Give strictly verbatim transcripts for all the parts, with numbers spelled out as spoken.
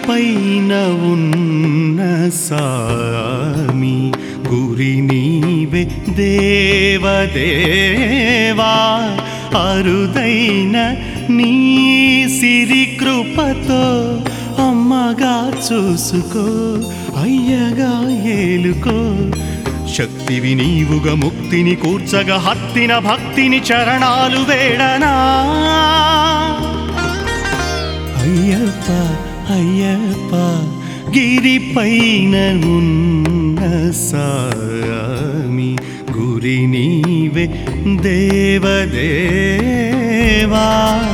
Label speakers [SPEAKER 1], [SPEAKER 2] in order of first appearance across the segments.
[SPEAKER 1] పైన ఉన్న సామి గురి నీవే దేవదేవా అరుదైన నీ సిరి కృపతో అమ్మగా చూసుకో అయ్యగా ఏలుకో శక్తివి నీవుగా ముక్తిని కూర్చగా హత్తిన భక్తిని చరణాలు వేడనా అయ్యప్ప అయ్యప్ప గిరిపైన ఉన్న సామి గురి నీవే దేవదేవా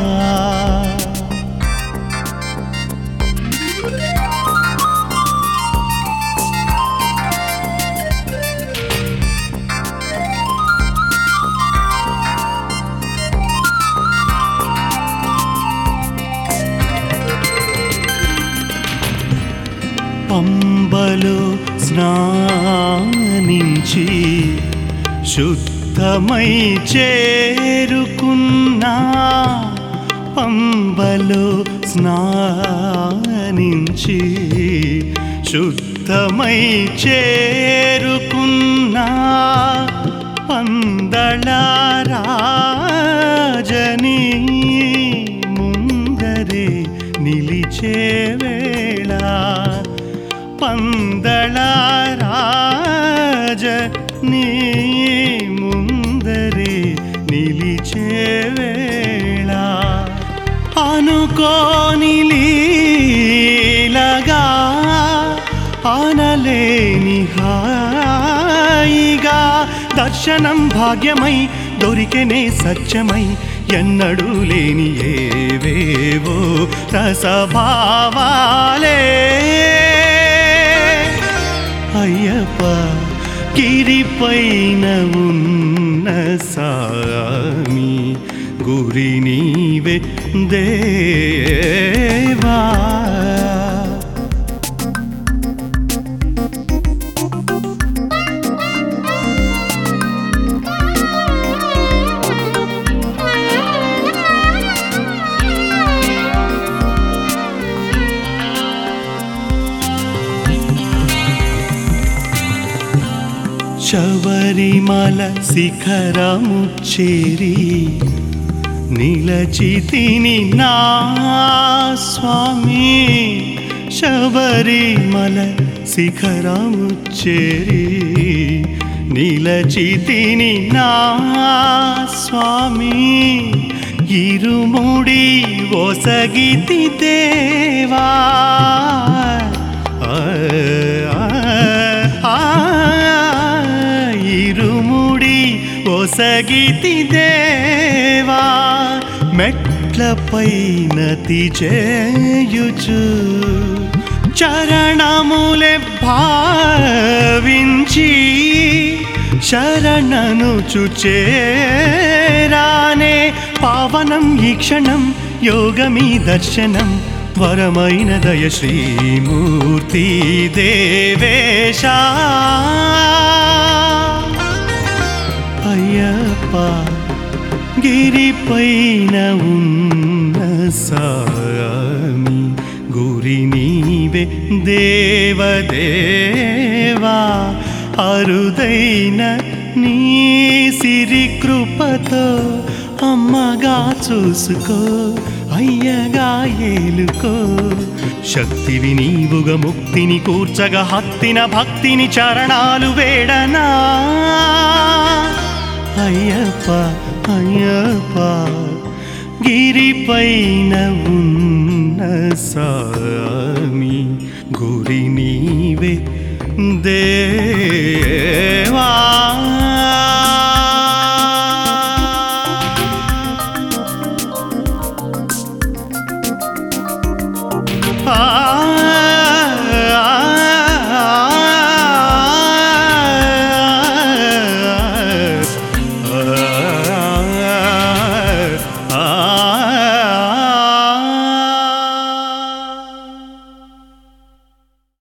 [SPEAKER 1] పంబలో స్నానించి శుద్ధమై చేరుకున్నా పంబలో స్నానించి శుద్ధమై చేరుకున్నా పందళరాజని ముందరే నిలిచే వేళ పందళరాజ నీ ముందరే నిలిచే వేళ అనుకోని లీలగా ఆనలేని హాయిగా దర్శనం భాగ్యమై దొరికెనే సత్యమై ఎన్నడూ లేని ఏవేవో రసభావాలే అయ్యప్ప గిరిపైన ఉన్న సామి గురి నీవే దేవా శబరిమల శిఖరము చేరి నిలచితిని నా స్వామి శబరిమల శిఖరము చేరి నిలచితిని నా స్వామి ఇరుముడి ఒసగితి దేవా ఇరుముడి ఒసగితి దేవా మెట్లపైన తిచేయుచు చరణములే భావించి శరణను చుచేరానే పావనం ఈ క్షణం యోగమీ దర్శనం వరమైన దయ శ్రీమూర్తి దేవేశ అయ్యప్ప గిరిపైన ఉన్న సామి గురి నీవే దేవదేవా అరుదైన నీ సిరి కృపతో అమ్మగా చూసుకో అయ్యగా ఏలుకో శక్తివి నీవుగా ముక్తిని కూర్చగా హత్తిన భక్తిని చరణాలు వేడనా అయ్యప్ప అయ్యప్ప గిరిపైన ఉన్న సామి గురి నీవే దేవా